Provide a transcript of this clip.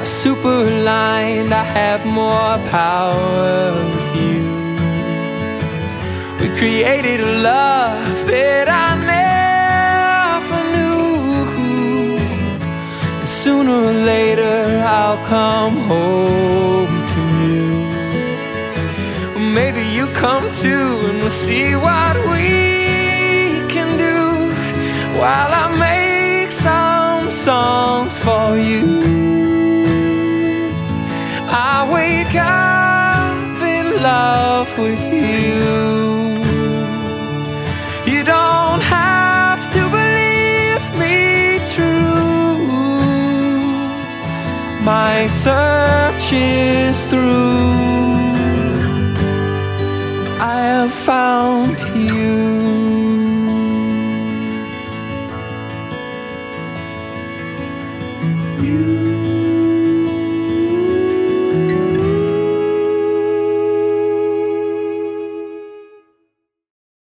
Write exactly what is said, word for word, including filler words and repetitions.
super aligned, I have more power with you. We created a love that I never knew, and sooner or later I'll come home to you. Or maybe you come too, and we'll see what we can do while I make some songs for you. I wake up in love with you. You don't have to believe me true. My search is through. I have found